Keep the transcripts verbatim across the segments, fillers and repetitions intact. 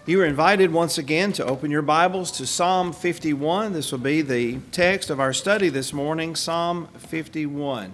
You are invited once again to open your Bibles to Psalm fifty-one. This will be the text of our study this morning, Psalm fifty-one.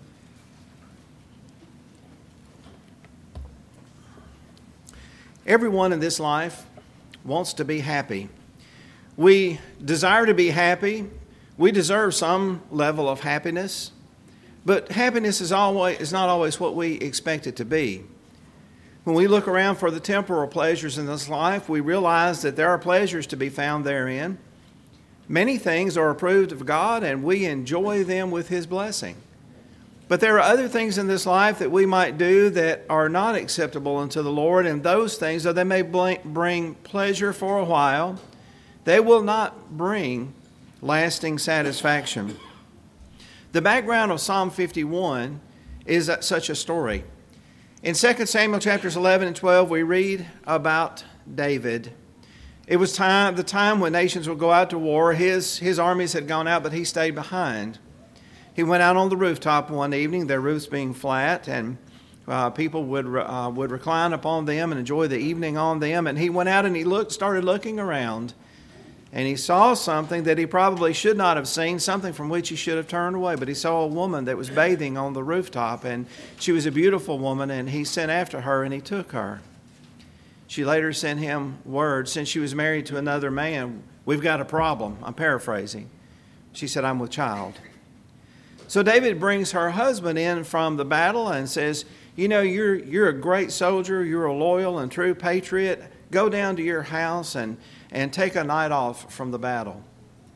Everyone in this life wants to be happy. We desire to be happy. We deserve some level of happiness. But happiness is always is not always what we expect it to be. When we look around for the temporal pleasures in this life, we realize that there are pleasures to be found therein. Many things are approved of God, and we enjoy them with His blessing. But there are other things in this life that we might do that are not acceptable unto the Lord, and those things, though they may bring pleasure for a while, they will not bring lasting satisfaction. The background of Psalm fifty-one is such a story. In Second Samuel chapters eleven and twelve, we read about David. It was time, the time when nations would go out to war. His, his armies had gone out, but he stayed behind. He went out on the rooftop one evening, their roofs being flat, and uh, people would uh, would recline upon them and enjoy the evening on them. And he went out and he looked, started looking around, and he saw something that he probably should not have seen, something from which he should have turned away. But he saw a woman that was bathing on the rooftop, and she was a beautiful woman, and he sent after her, and he took her. She later sent him word, since she was married to another man, "We've got a problem." I'm paraphrasing. She said, "I'm with child." So David brings her husband in from the battle and says, "You know, you're you're a great soldier. You're a loyal and true patriot. Go down to your house and and take a night off from the battle."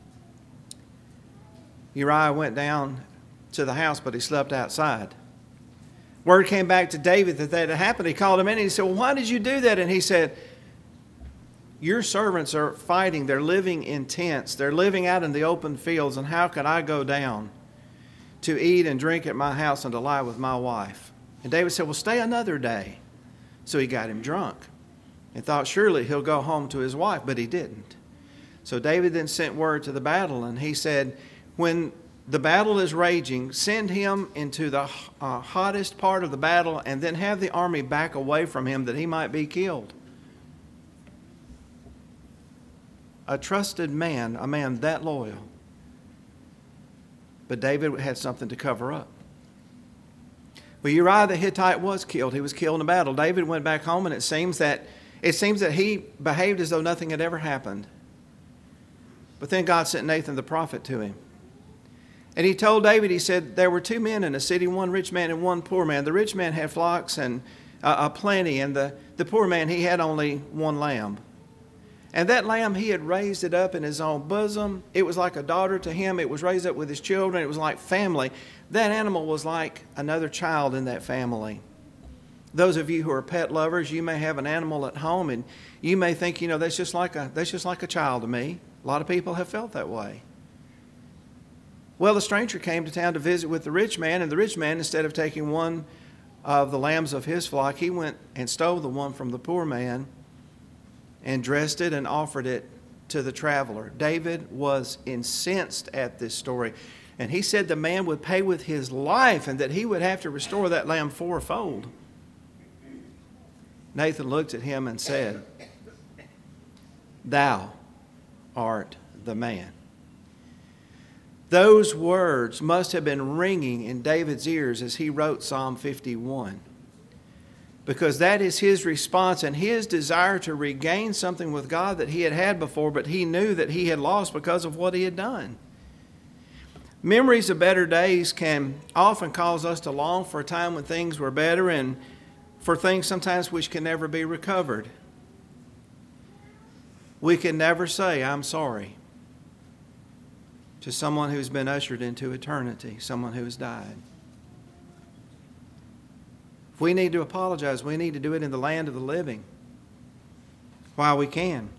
Uriah went down to the house, but he slept outside. Word came back to David that that had happened. He called him in and he said, "Well, why did you do that?" And he said, "Your servants are fighting. They're living in tents. They're living out in the open fields. And how could I go down to eat and drink at my house and to lie with my wife?" And David said, "Well, stay another day." So he got him drunk and thought surely he'll go home to his wife, but he didn't. So David then sent word to the battle, and he said, "When the battle is raging, send him into the uh, hottest part of the battle, and then have the army back away from him that he might be killed." A trusted man, a man that loyal. But David had something to cover up. Well, Uriah the Hittite was killed. He was killed in a battle. David went back home, and it seems that It seems that he behaved as though nothing had ever happened. But then God sent Nathan the prophet to him. And he told David, he said, there were two men in a city, one rich man and one poor man. The rich man had flocks and uh, a plenty, and the, the poor man, he had only one lamb. And that lamb, he had raised it up in his own bosom. It was like a daughter to him. It was raised up with his children. It was like family. That animal was like another child in that family. Those of you who are pet lovers, you may have an animal at home, and you may think, you know, that's just like a that's just like a child to me. A lot of people have felt that way. Well, the stranger came to town to visit with the rich man, and the rich man, instead of taking one of the lambs of his flock, he went and stole the one from the poor man and dressed it and offered it to the traveler. David was incensed at this story, and he said the man would pay with his life and that he would have to restore that lamb fourfold. Nathan looked at him and said, "Thou art the man." Those words must have been ringing in David's ears as he wrote Psalm fifty-one, because that is his response and his desire to regain something with God that he had had before, but he knew that he had lost because of what he had done. Memories of better days can often cause us to long for a time when things were better, and for things sometimes which can never be recovered. We can never say, "I'm sorry," to someone who's been ushered into eternity, someone who has died. If we need to apologize, we need to do it in the land of the living while we can.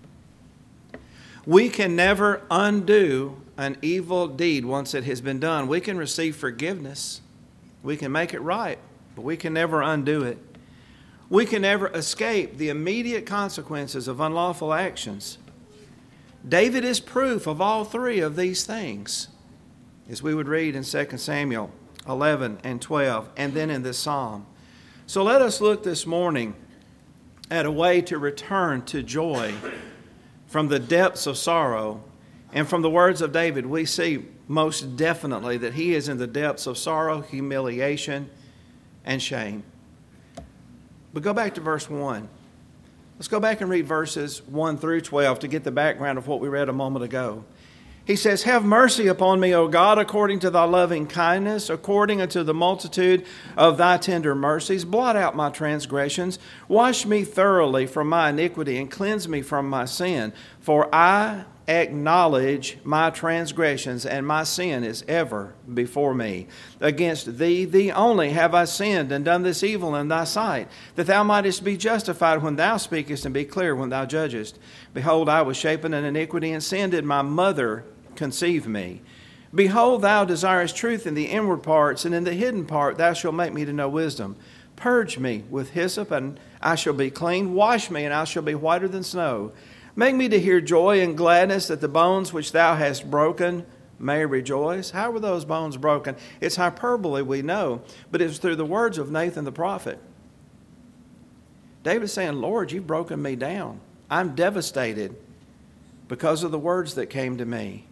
We can never undo an evil deed once it has been done. We can receive forgiveness. We can make it right, but we can never undo it. We can never escape the immediate consequences of unlawful actions. David is proof of all three of these things, as we would read in Second Samuel eleven and twelve, and then in this psalm. So let us look this morning at a way to return to joy from the depths of sorrow. And from the words of David, we see most definitely that he is in the depths of sorrow, humiliation, and shame. But go back to verse one. Let's go back and read verses one through twelve to get the background of what we read a moment ago. He says, "Have mercy upon me, O God, according to thy loving kindness, according unto the multitude of thy tender mercies. Blot out my transgressions. Wash me thoroughly from my iniquity and cleanse me from my sin. For I acknowledge my transgressions, and my sin is ever before me. Against thee, thee only, have I sinned and done this evil in thy sight, that thou mightest be justified when thou speakest and be clear when thou judgest. Behold, I was shapen in iniquity, and sin did my mother conceive me. Behold, thou desirest truth in the inward parts, and in the hidden part thou shalt make me to know wisdom. Purge me with hyssop, and I shall be clean. Wash me, and I shall be whiter than snow. Make me to hear joy and gladness, that the bones which thou hast broken may rejoice." How were those bones broken? It's hyperbole, we know, but it was through the words of Nathan the prophet. David is saying, "Lord, you've broken me down. I'm devastated because of the words that came to me.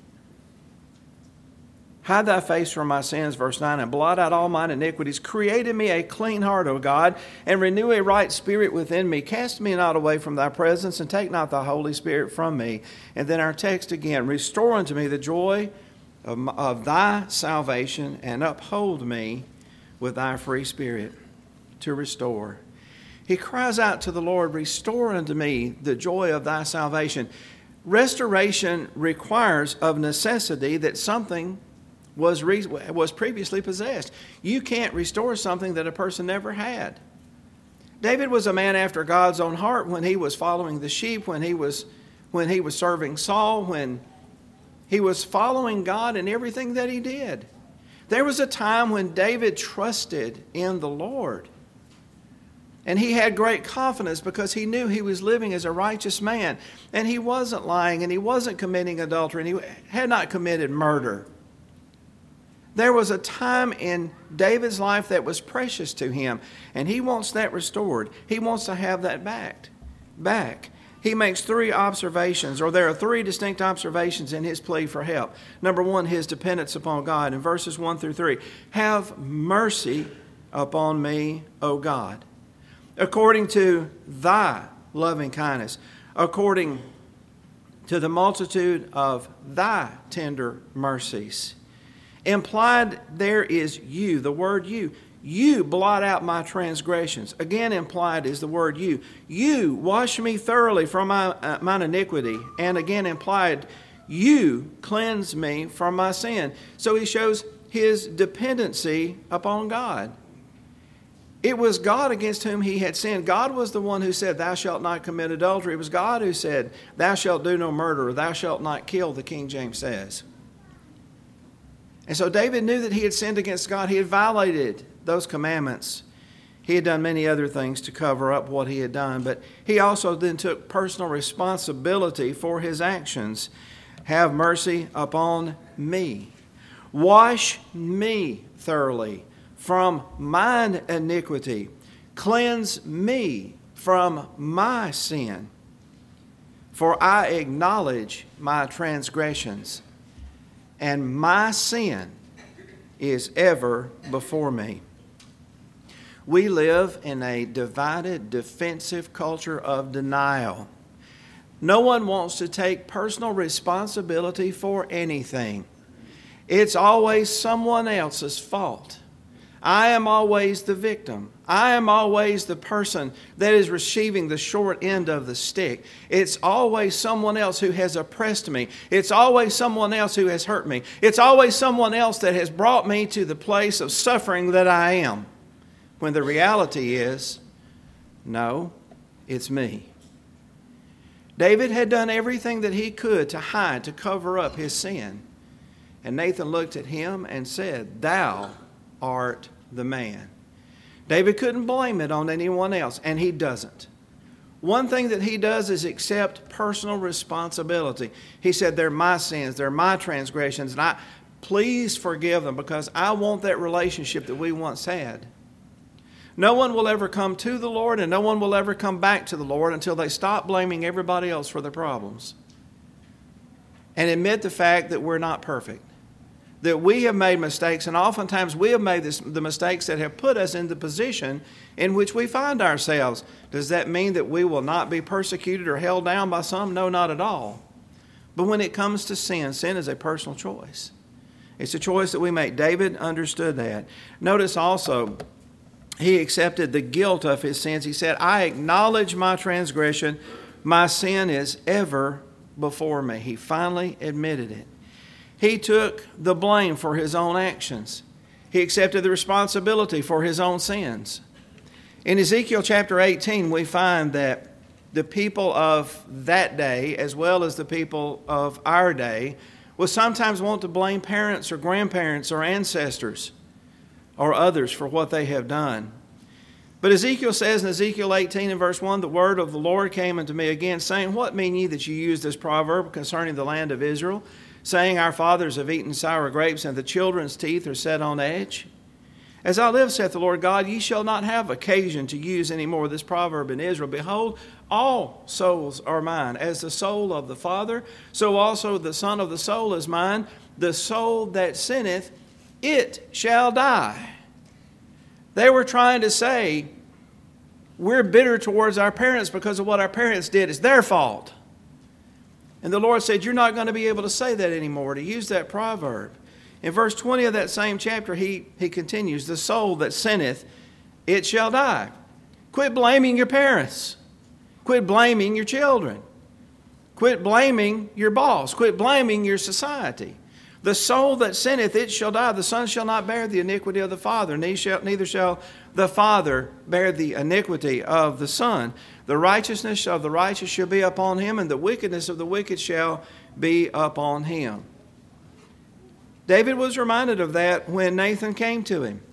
Hide thy face from my sins," verse nine, "and blot out all mine iniquities. Create in me a clean heart, O God, and renew a right spirit within me. Cast me not away from thy presence, and take not thy Holy Spirit from me." And then our text again, "Restore unto me the joy of, of thy salvation, and uphold me with thy free spirit." To restore. He cries out to the Lord, "Restore unto me the joy of thy salvation." Restoration requires of necessity that something was re- was previously possessed. You can't restore something that a person never had. David was a man after God's own heart when he was following the sheep, when he was when he was serving Saul, when he was following God in everything that he did. There was a time when David trusted in the Lord. And he had great confidence because he knew he was living as a righteous man. And he wasn't lying, and he wasn't committing adultery, and he had not committed murder. There was a time in David's life that was precious to him, and he wants that restored. He wants to have that back. Back. He makes three observations, or there are three distinct observations in his plea for help. Number one, his dependence upon God. In verses one through three, "Have mercy upon me, O God, according to thy loving kindness, according to the multitude of thy tender mercies." Implied there is you, the word you. You blot out my transgressions. Again implied is the word you. You wash me thoroughly from my, uh, mine iniquity. And again implied, you cleanse me from my sin. So he shows his dependency upon God. It was God against whom he had sinned. God was the one who said, "Thou shalt not commit adultery." It was God who said, "Thou shalt do no murder," or "Thou shalt not kill," the King James says. And so David knew that he had sinned against God. He had violated those commandments. He had done many other things to cover up what he had done, but he also then took personal responsibility for his actions. "Have mercy upon me. Wash me thoroughly from mine iniquity. Cleanse me from my sin. For I acknowledge my transgressions, and my sin is ever before me." We live in a divided, defensive culture of denial. No one wants to take personal responsibility for anything. It's always someone else's fault. I am always the victim. I am always the person that is receiving the short end of the stick. It's always someone else who has oppressed me. It's always someone else who has hurt me. It's always someone else that has brought me to the place of suffering that I am. When the reality is, no, it's me. David had done everything that he could to hide, to cover up his sin. And Nathan looked at him and said, "Thou art the man." David couldn't blame it on anyone else, and he doesn't. One thing that he does is accept personal responsibility. He said, "They're my sins, they're my transgressions, and I please forgive them because I want that relationship that we once had." No one will ever come to the Lord, and no one will ever come back to the Lord until they stop blaming everybody else for their problems and admit the fact that we're not perfect, that we have made mistakes, and oftentimes we have made this, the mistakes that have put us in the position in which we find ourselves. Does that mean that we will not be persecuted or held down by some? No, not at all. But when it comes to sin, sin is a personal choice. It's a choice that we make. David understood that. Notice also, he accepted the guilt of his sins. He said, I acknowledge my transgression. My sin is ever before me. He finally admitted it. He took the blame for his own actions. He accepted the responsibility for his own sins. In Ezekiel chapter eighteen, we find that the people of that day, as well as the people of our day, will sometimes want to blame parents or grandparents or ancestors or others for what they have done. But Ezekiel says in Ezekiel eighteen and verse one, the word of the Lord came unto me again, saying, What mean ye that you use this proverb concerning the land of Israel, saying, Our fathers have eaten sour grapes, and the children's teeth are set on edge? As I live, saith the Lord God, ye shall not have occasion to use any more this proverb in Israel. Behold, all souls are mine. As the soul of the Father, so also the Son of the soul is mine. The soul that sinneth, it shall die. They were trying to say, we're bitter towards our parents because of what our parents did. It's their fault. And the Lord said, you're not going to be able to say that anymore, to use that proverb. In verse twenty of that same chapter, he, he continues, the soul that sinneth, it shall die. Quit blaming your parents. Quit blaming your children. Quit blaming your boss. Quit blaming your society. The soul that sinneth, it shall die. The son shall not bear the iniquity of the father, neither shall the father bear the iniquity of the son. The righteousness of the righteous shall be upon him, and the wickedness of the wicked shall be upon him. David was reminded of that when Nathan came to him.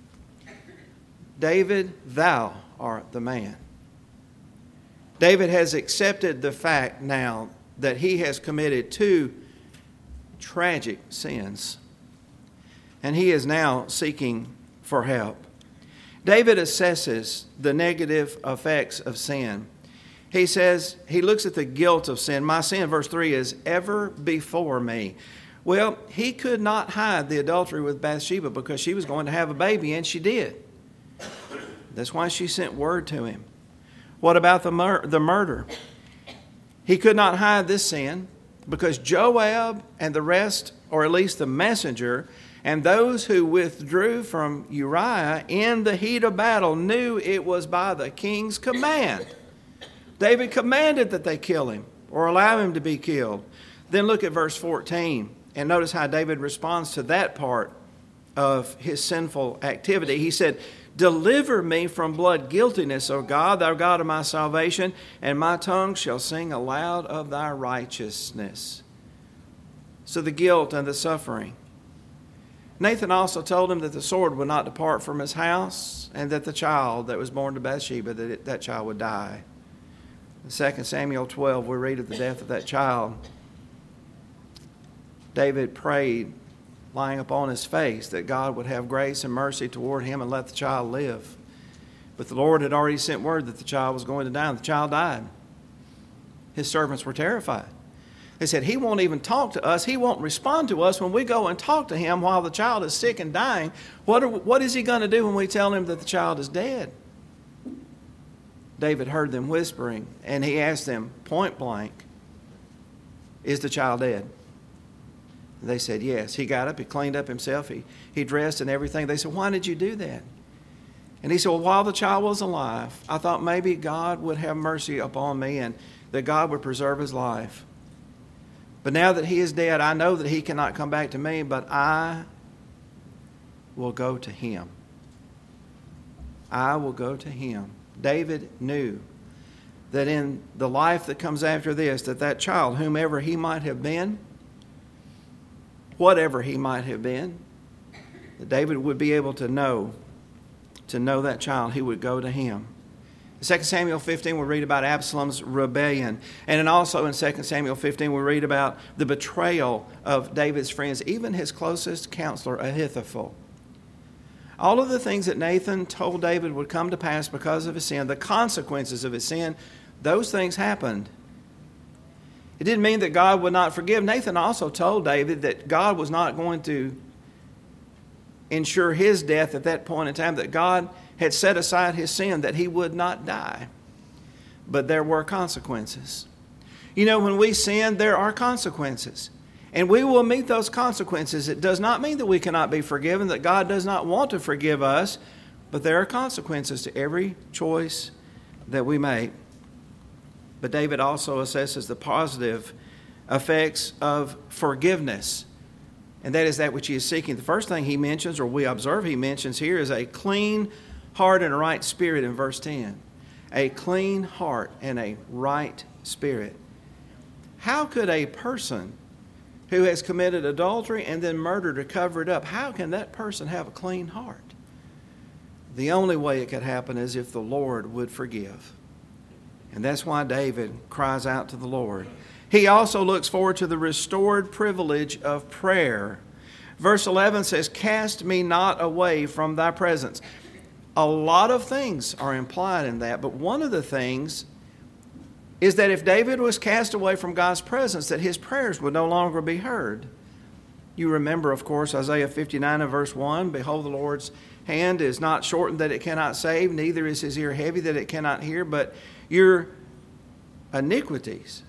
David, thou art the man. David has accepted the fact now that he has committed two tragic sins, and he is now seeking for help. David assesses the negative effects of sin. He says, he looks at the guilt of sin. My sin, verse three, is ever before me. Well, he could not hide the adultery with Bathsheba because she was going to have a baby, and she did. That's why she sent word to him. What about the mur- the murder? He could not hide this sin because Joab and the rest, or at least the messenger, and those who withdrew from Uriah in the heat of battle knew it was by the king's command. David commanded that they kill him or allow him to be killed. Then look at verse fourteen and notice how David responds to that part of his sinful activity. He said, Deliver me from blood guiltiness, O God, thou God of my salvation, and my tongue shall sing aloud of thy righteousness. So the guilt and the suffering. Nathan also told him that the sword would not depart from his house, and that the child that was born to Bathsheba, that it, that child would die. In Second Samuel twelve, we read of the death of that child. David prayed, lying upon his face, that God would have grace and mercy toward him and let the child live. But the Lord had already sent word that the child was going to die, and the child died. His servants were terrified. They said, he won't even talk to us. He won't respond to us when we go and talk to him while the child is sick and dying. What, are, what is he going to do when we tell him that the child is dead? David heard them whispering, and he asked them point blank, is the child dead? They said, yes. He got up, he cleaned up himself, he, he dressed and everything. They said, why did you do that? And he said, well, while the child was alive, I thought maybe God would have mercy upon me and that God would preserve his life. But now that he is dead, I know that he cannot come back to me, but I will go to him. I will go to him. David knew that in the life that comes after this, that that child, whomever he might have been, whatever he might have been, that David would be able to know, to know that child, he would go to him. In Second Samuel fifteen, we read about Absalom's rebellion. And then also in Second Samuel fifteen, we read about the betrayal of David's friends, even his closest counselor, Ahithophel. All of the things that Nathan told David would come to pass because of his sin, the consequences of his sin, those things happened. It didn't mean that God would not forgive. Nathan also told David that God was not going to ensure his death at that point in time, that God had set aside his sin, that he would not die. But there were consequences. You know, when we sin, there are consequences. And we will meet those consequences. It does not mean that we cannot be forgiven, that God does not want to forgive us, but there are consequences to every choice that we make. But David also assesses the positive effects of forgiveness, and that is that which he is seeking. The first thing he mentions, or we observe he mentions here, is a clean heart and a right spirit in verse ten. A clean heart and a right spirit. How could a person who has committed adultery and then murder to cover it up, how can that person have a clean heart? The only way it could happen is if the Lord would forgive. And that's why David cries out to the Lord. He also looks forward to the restored privilege of prayer. Verse eleven says, "Cast me not away from thy presence." A lot of things are implied in that, but one of the things is that if David was cast away from God's presence, that his prayers would no longer be heard. You remember, of course, Isaiah fifty-nine and verse one, "Behold, the Lord's hand is not shortened that it cannot save, neither is his ear heavy that it cannot hear, but your iniquities,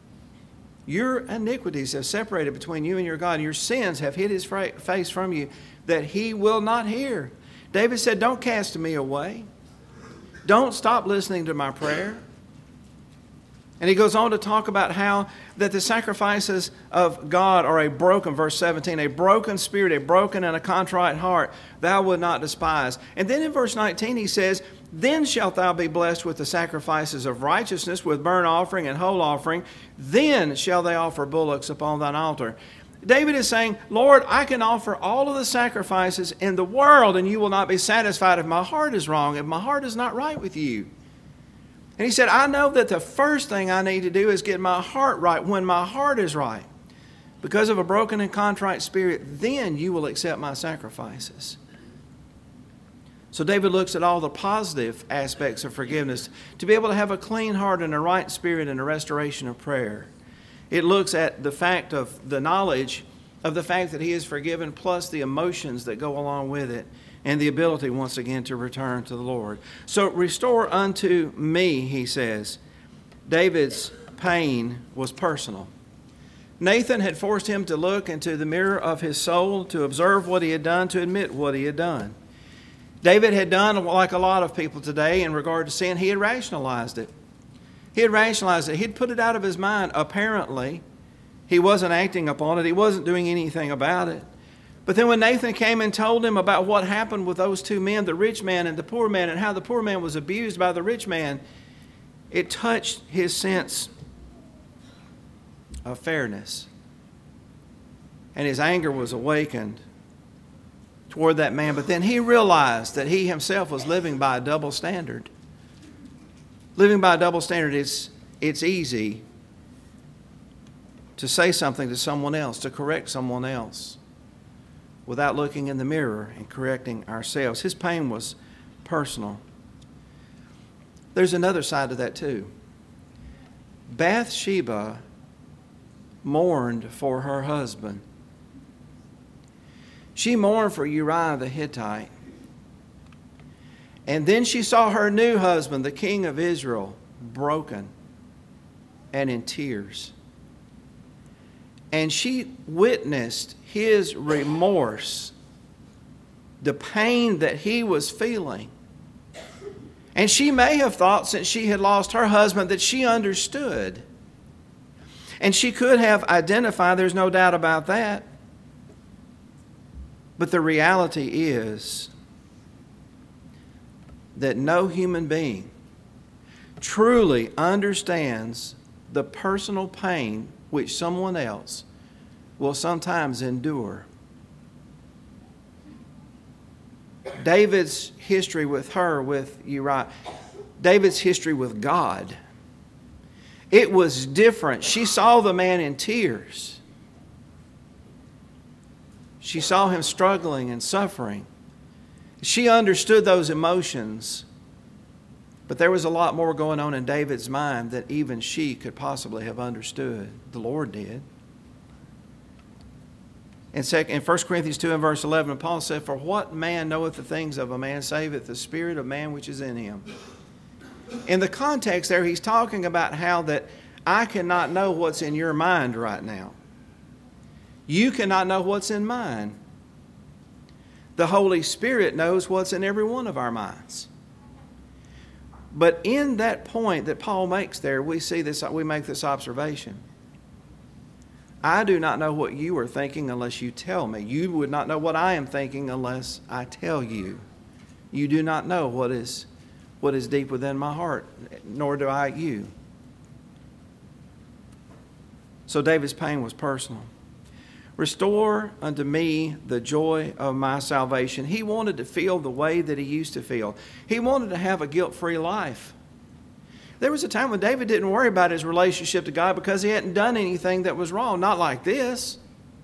your iniquities have separated between you and your God, and your sins have hid his face from you, that he will not hear." David said, don't cast me away. Don't stop listening to my prayer. And he goes on to talk about how that the sacrifices of God are a broken, verse seventeen, a broken spirit, a broken and a contrite heart, thou wilt not despise. And then in verse nineteen he says, then shalt thou be blessed with the sacrifices of righteousness, with burnt offering and whole offering. Then shall they offer bullocks upon thine altar. David is saying, Lord, I can offer all of the sacrifices in the world, and you will not be satisfied if my heart is wrong, if my heart is not right with you. And he said, I know that the first thing I need to do is get my heart right. When my heart is right, because of a broken and contrite spirit, then you will accept my sacrifices. So David looks at all the positive aspects of forgiveness, to be able to have a clean heart and a right spirit and a restoration of prayer. It looks at the fact of the knowledge of the fact that he is forgiven, plus the emotions that go along with it, and the ability once again to return to the Lord. So restore unto me, he says. David's pain was personal. Nathan had forced him to look into the mirror of his soul, to observe what he had done, to admit what he had done. David had done like a lot of people today in regard to sin. He had rationalized it. He had rationalized it. He'd put it out of his mind. Apparently, he wasn't acting upon it. He wasn't doing anything about it. But then when Nathan came and told him about what happened with those two men, the rich man and the poor man, and how the poor man was abused by the rich man, it touched his sense of fairness. And his anger was awakened toward that man. But then he realized that he himself was living by a double standard. Living by a double standard, it's, it's easy to say something to someone else, to correct someone else, without looking in the mirror and correcting ourselves. His pain was personal. There's another side to that too. Bathsheba mourned for her husband. She mourned for Uriah the Hittite. And then she saw her new husband, the king of Israel, broken and in tears. And she witnessed his remorse, the pain that he was feeling. And she may have thought, since she had lost her husband, that she understood. And she could have identified, there's no doubt about that. But the reality is that no human being truly understands the personal pain which someone else will sometimes endure. David's history with her, with Uriah, David's history with God, it was different. She saw the man in tears. She saw him struggling and suffering. She understood those emotions, but there was a lot more going on in David's mind than even she could possibly have understood. The Lord did. In First Corinthians two and verse eleven, Paul said, "For what man knoweth the things of a man, saveth the spirit of man which is in him?" In the context there, he's talking about how that I cannot know what's in your mind right now. You cannot know what's in mine. The Holy Spirit knows what's in every one of our minds. But in that point that Paul makes there, we see this, we make this observation. I do not know what you are thinking unless you tell me. You would not know what I am thinking unless I tell you. You do not know what is, what is deep within my heart, nor do I you. So David's pain was personal. Restore unto me the joy of my salvation. He wanted to feel the way that he used to feel. He wanted to have a guilt-free life. There was a time when David didn't worry about his relationship to God because he hadn't done anything that was wrong. Not like this.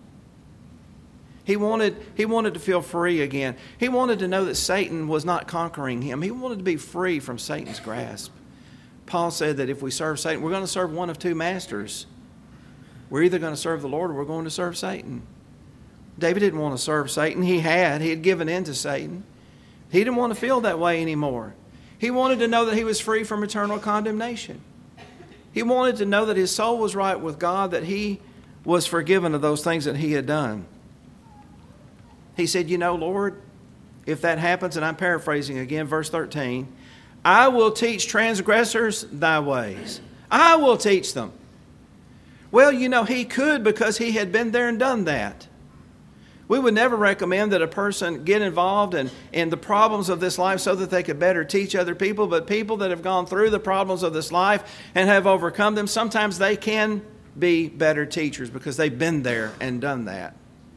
He wanted, he wanted to feel free again. He wanted to know that Satan was not conquering him. He wanted to be free from Satan's grasp. Paul said that if we serve Satan, we're going to serve one of two masters. We're either going to serve the Lord or we're going to serve Satan. David didn't want to serve Satan. He had. He had given in to Satan. He didn't want to feel that way anymore. He wanted to know that he was free from eternal condemnation. He wanted to know that his soul was right with God, that he was forgiven of those things that he had done. He said, you know, Lord, if that happens, and I'm paraphrasing again, verse thirteen, I will teach transgressors thy ways. I will teach them. Well, you know, he could because he had been there and done that. We would never recommend that a person get involved in, in the problems of this life so that they could better teach other people. But people that have gone through the problems of this life and have overcome them, sometimes they can be better teachers because they've been there and done that.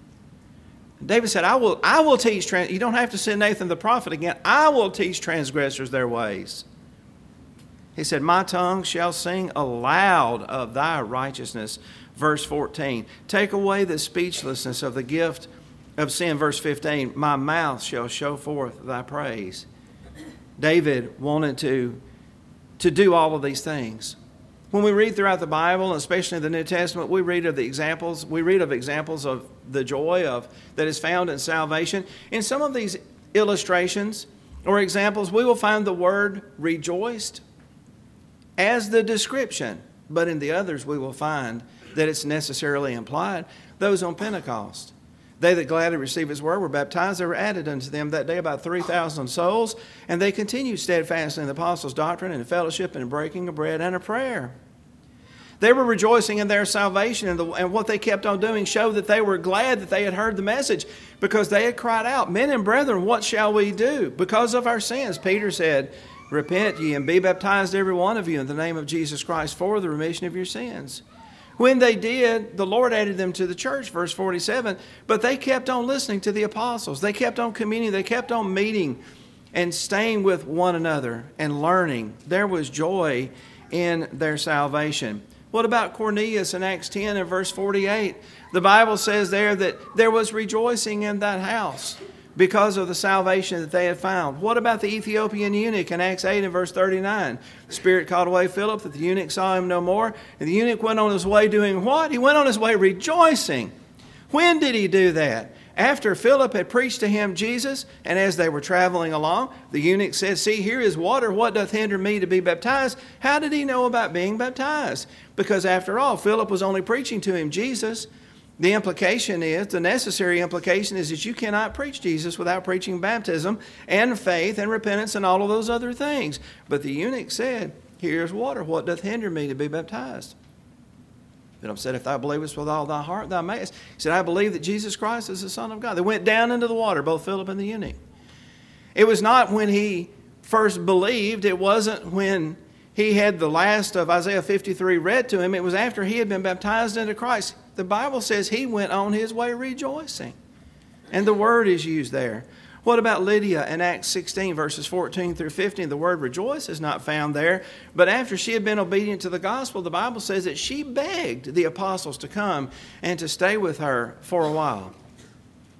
David said, I will, I will teach, trans- you don't have to send Nathan the prophet again. I will teach transgressors their ways. He said, my tongue shall sing aloud of thy righteousness. Verse fourteen, take away the speechlessness of the gift of sin. Verse fifteen, my mouth shall show forth thy praise. David wanted to, to do all of these things. When we read throughout the Bible, especially the New Testament, we read of the examples, we read of examples of the joy of that is found in salvation. In some of these illustrations or examples, we will find the word rejoiced as the description, but in the others we will find that it's necessarily implied. Those on Pentecost, they that gladly received his word were baptized. There were added unto them that day about three thousand souls, and they continued steadfastly in the apostles' doctrine and in fellowship and in breaking of bread and of prayer. They were rejoicing in their salvation, and, the, and what they kept on doing showed that they were glad that they had heard the message, because they had cried out, men and brethren, what shall we do? Because of our sins, Peter said, repent ye and be baptized every one of you in the name of Jesus Christ for the remission of your sins. When they did, the Lord added them to the church, verse forty-seven, but they kept on listening to the apostles. They kept on communing. They kept on meeting and staying with one another and learning. There was joy in their salvation. What about Cornelius in Acts ten and verse forty-eight? The Bible says there that there was rejoicing in that house because of the salvation that they had found. What about the Ethiopian eunuch in Acts eight and verse thirty-nine? The Spirit called away Philip, that the eunuch saw him no more. And the eunuch went on his way doing what? He went on his way rejoicing. When did he do that? After Philip had preached to him Jesus, and as they were traveling along, the eunuch said, see, here is water. What doth hinder me to be baptized? How did he know about being baptized? Because after all, Philip was only preaching to him Jesus. The implication is, the necessary implication is that you cannot preach Jesus without preaching baptism and faith and repentance and all of those other things. But the eunuch said, here's water. What doth hinder me to be baptized? Philip said, if thou believest with all thy heart, thou mayest. He said, I believe that Jesus Christ is the Son of God. They went down into the water, both Philip and the eunuch. It was not when he first believed. It wasn't when he had the last of Isaiah fifty-three read to him. It was after he had been baptized into Christ. The Bible says he went on his way rejoicing. And the word is used there. What about Lydia in Acts sixteen, verses fourteen through fifteen? The word rejoice is not found there. But after she had been obedient to the gospel, the Bible says that she begged the apostles to come and to stay with her for a while.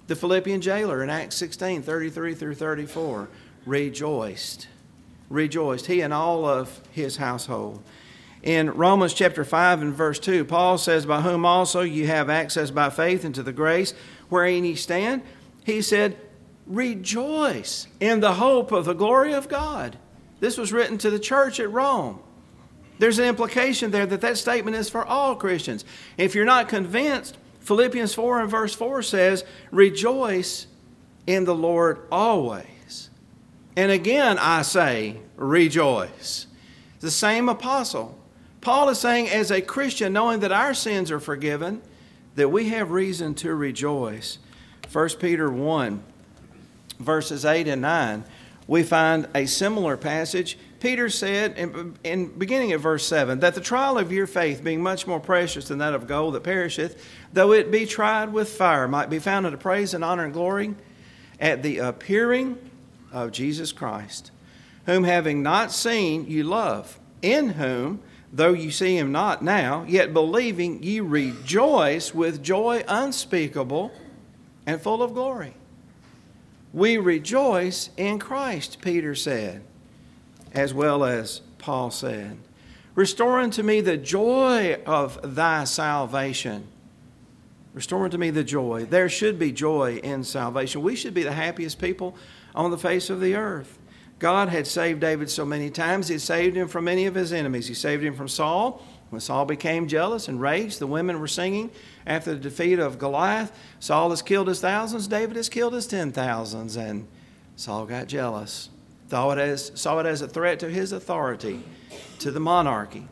The Philippian jailer in Acts sixteen, thirty-three through thirty-four rejoiced. Rejoiced, he and all of his household. In Romans chapter five and verse two, Paul says, by whom also you have access by faith into the grace wherein ye stand. He said, rejoice in the hope of the glory of God. This was written to the church at Rome. There's an implication there that that statement is for all Christians. If you're not convinced, Philippians four and verse four says, rejoice in the Lord always. And again, I say, rejoice. The same apostle. Paul is saying, as a Christian, knowing that our sins are forgiven, that we have reason to rejoice. First Peter one, verses eight and nine, we find a similar passage. Peter said, in, in beginning of verse seven, that the trial of your faith, being much more precious than that of gold that perisheth, though it be tried with fire, might be found unto praise and honor and glory at the appearing of Jesus Christ, whom having not seen you love, in whom, though you see him not now, yet believing ye rejoice with joy unspeakable and full of glory. We rejoice in Christ, Peter said, as well as Paul said. Restore unto me the joy of thy salvation. Restore unto me the joy. There should be joy in salvation. We should be the happiest people on the face of the earth. God had saved David so many times. He had saved him from many of his enemies. He saved him from Saul. When Saul became jealous and raged, the women were singing after the defeat of Goliath. Saul has killed his thousands, David has killed his ten thousands. And Saul got jealous, saw it as, saw it as a threat to his authority, to the monarchy.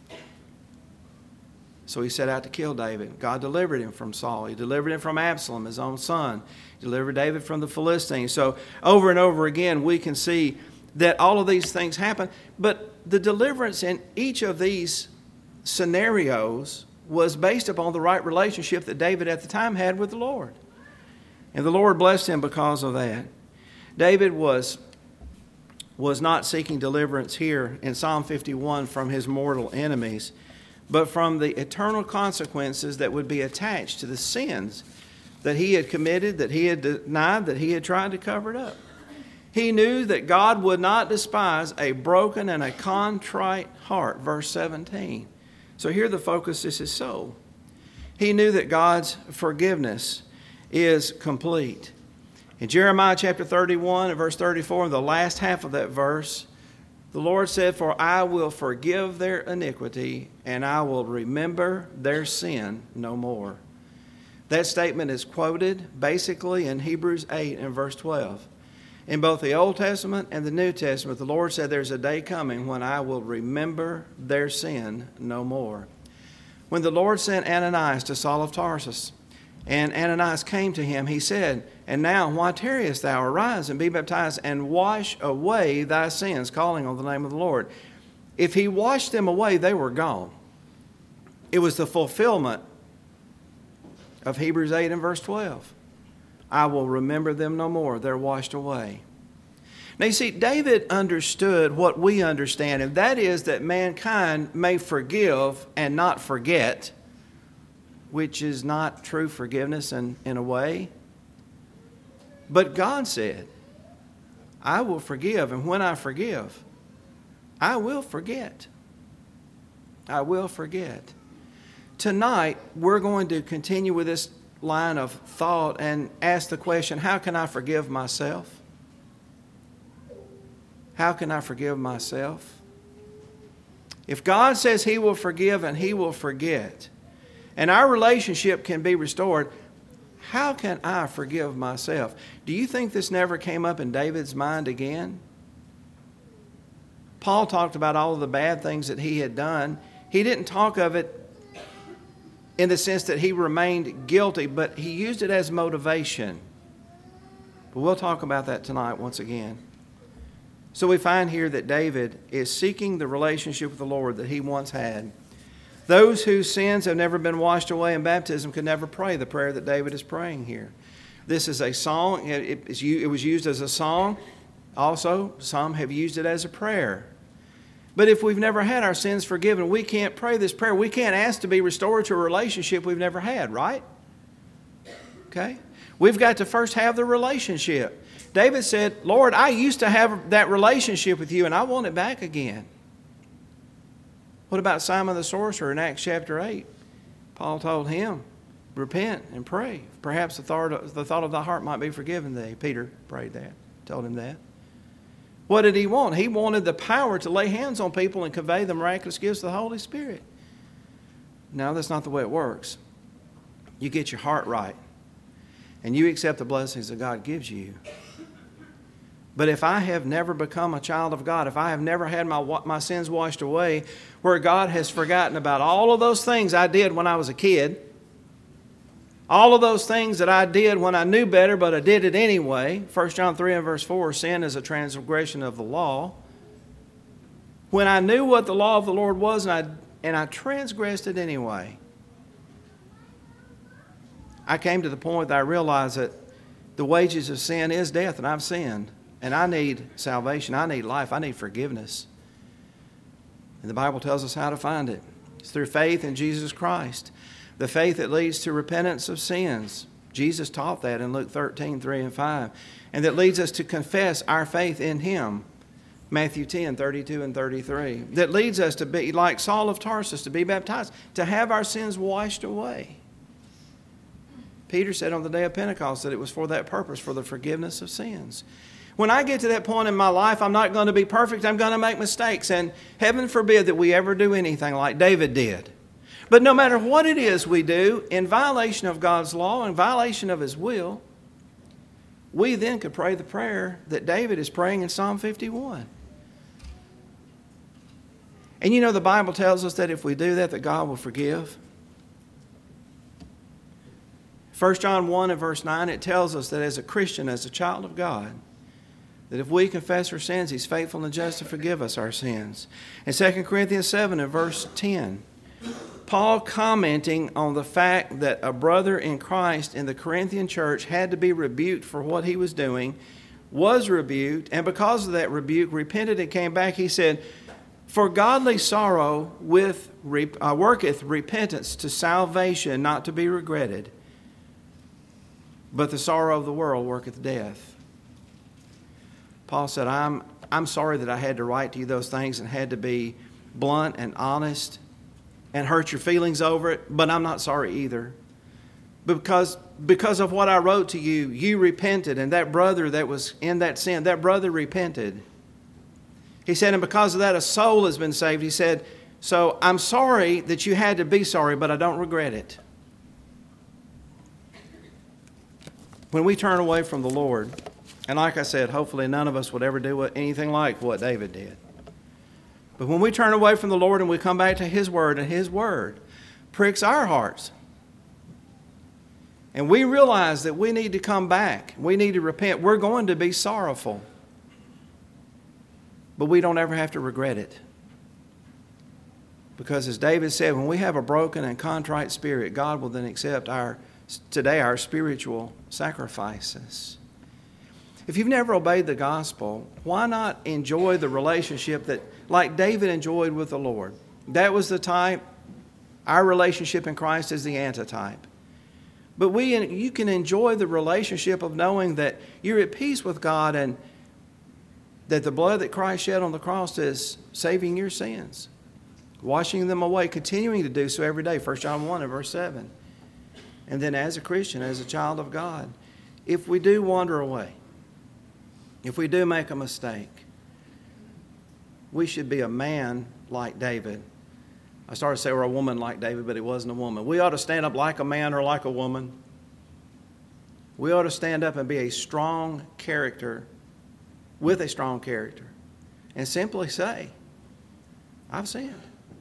So he set out to kill David. God delivered him from Saul. He delivered him from Absalom, his own son. He delivered David from the Philistines. So over and over again, we can see that all of these things happen. But the deliverance in each of these scenarios was based upon the right relationship that David at the time had with the Lord. And the Lord blessed him because of that. David was, was not seeking deliverance here in Psalm fifty-one from his mortal enemies, but from the eternal consequences that would be attached to the sins that he had committed, that he had denied, that he had tried to cover it up. He knew that God would not despise a broken and a contrite heart, verse seventeen. So here the focus is his soul. He knew that God's forgiveness is complete. In Jeremiah chapter thirty-one and verse thirty-four, in the last half of that verse, the Lord said, for I will forgive their iniquity, and I will remember their sin no more. That statement is quoted basically in Hebrews eight and verse twelve. In both the Old Testament and the New Testament, the Lord said there's a day coming when I will remember their sin no more. When the Lord sent Ananias to Saul of Tarsus, and Ananias came to him, he said, and now why tarriest thou? Arise and be baptized and wash away thy sins, calling on the name of the Lord. If he washed them away, they were gone. It was the fulfillment of Hebrews eight and verse twelve. I will remember them no more. They're washed away. Now you see, David understood what we understand, and that is that mankind may forgive and not forget, which is not true forgiveness in, in a way. But God said, I will forgive, and when I forgive, I will forget. I will forget. Tonight, we're going to continue with this line of thought and ask the question, how can I forgive myself? How can I forgive myself? If God says he will forgive and he will forget, and our relationship can be restored, how can I forgive myself? Do you think this never came up in David's mind again? Paul talked about all of the bad things that he had done. He didn't talk of it in the sense that he remained guilty, but he used it as motivation. But we'll talk about that tonight once again. So we find here that David is seeking the relationship with the Lord that he once had. Those whose sins have never been washed away in baptism can never pray the prayer that David is praying here. This is a song. It, it was used as a song. Also, some have used it as a prayer. But if we've never had our sins forgiven, we can't pray this prayer. We can't ask to be restored to a relationship we've never had, right? Okay? We've got to first have the relationship. David said, Lord, I used to have that relationship with you and I want it back again. What about Simon the sorcerer in Acts chapter eight? Paul told him, repent and pray. Perhaps the thought of, the thought of thy heart might be forgiven thee. Peter prayed that, told him that. What did he want? He wanted the power to lay hands on people and convey the miraculous gifts of the Holy Spirit. No, that's not the way it works. You get your heart right and you accept the blessings that God gives you. But if I have never become a child of God, if I have never had my, my sins washed away, where God has forgotten about all of those things I did when I was a kid, all of those things that I did when I knew better, but I did it anyway. First John three and verse four, sin is a transgression of the law. When I knew what the law of the Lord was and I, and I transgressed it anyway, I came to the point that I realized that the wages of sin is death, and I've sinned. And I need salvation. I need life. I need forgiveness. And the Bible tells us how to find it. It's through faith in Jesus Christ. The faith that leads to repentance of sins. Jesus taught that in Luke thirteen, three and five. And that leads us to confess our faith in Him. Matthew ten, thirty-two and thirty-three. That leads us to be like Saul of Tarsus, to be baptized, to have our sins washed away. Peter said on the day of Pentecost that it was for that purpose, for the forgiveness of sins. When I get to that point in my life, I'm not going to be perfect. I'm going to make mistakes. And heaven forbid that we ever do anything like David did. But no matter what it is we do, in violation of God's law, in violation of His will, we then could pray the prayer that David is praying in Psalm fifty-one. And you know, the Bible tells us that if we do that, that God will forgive. First John one and verse nine, it tells us that as a Christian, as a child of God, that if we confess our sins, He's faithful and just to forgive us our sins. In Second Corinthians seven and verse ten, Paul commenting on the fact that a brother in Christ in the Corinthian church had to be rebuked for what he was doing, was rebuked, and because of that rebuke, repented and came back. He said, for godly sorrow with, uh, worketh repentance to salvation, not to be regretted. But the sorrow of the world worketh death. Paul said, I'm, I'm sorry that I had to write to you those things and had to be blunt and honest and hurt your feelings over it, but I'm not sorry either. Because, because of what I wrote to you, you repented, and that brother that was in that sin, that brother repented. He said, and because of that, a soul has been saved. He said, so I'm sorry that you had to be sorry, but I don't regret it. When we turn away from the Lord, and like I said, hopefully none of us would ever do anything like what David did. But when we turn away from the Lord and we come back to His Word, and His Word pricks our hearts, and we realize that we need to come back, we need to repent, we're going to be sorrowful. But we don't ever have to regret it. Because as David said, when we have a broken and contrite spirit, God will then accept our, today, our spiritual sacrifices. If you've never obeyed the gospel, why not enjoy the relationship that, like David enjoyed with the Lord? That was the type. Our relationship in Christ is the antitype. But we, you can enjoy the relationship of knowing that you're at peace with God and that the blood that Christ shed on the cross is saving your sins, washing them away, continuing to do so every day. First John one and verse seven. And then as a Christian, as a child of God, if we do wander away, if we do make a mistake, we should be a man like David. I started to say we're a woman like David, but it wasn't a woman. We ought to stand up like a man or like a woman. We ought to stand up and be a strong character, with a strong character, and simply say, I've sinned.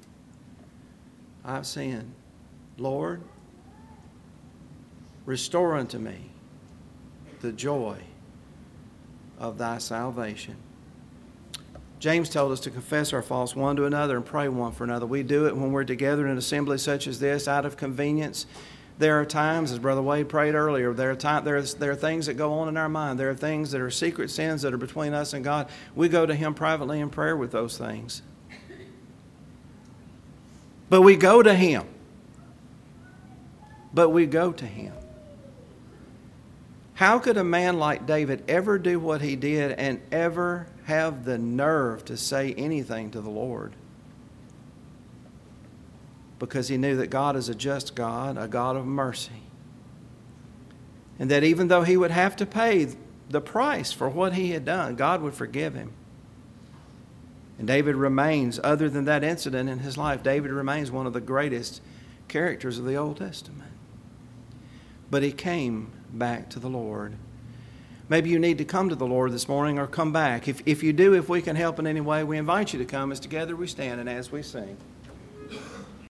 I've sinned. Lord, restore unto me the joy of thy salvation. James told us to confess our faults one to another and pray one for another. We do it when we're together in an assembly such as this out of convenience. There are times, as Brother Wade prayed earlier, there are, time, there, are, there are things that go on in our mind. There are things that are secret sins that are between us and God. We go to Him privately in prayer with those things. But we go to Him. But we go to Him. How could a man like David ever do what he did and ever have the nerve to say anything to the Lord? Because he knew that God is a just God, a God of mercy. And that even though he would have to pay the price for what he had done, God would forgive him. And David remains, other than that incident in his life, David remains one of the greatest characters of the Old Testament. But he came back to the Lord. Maybe you need to come to the Lord this morning or come back. If, if you do, if we can help in any way, we invite you to come as together we stand and as we sing.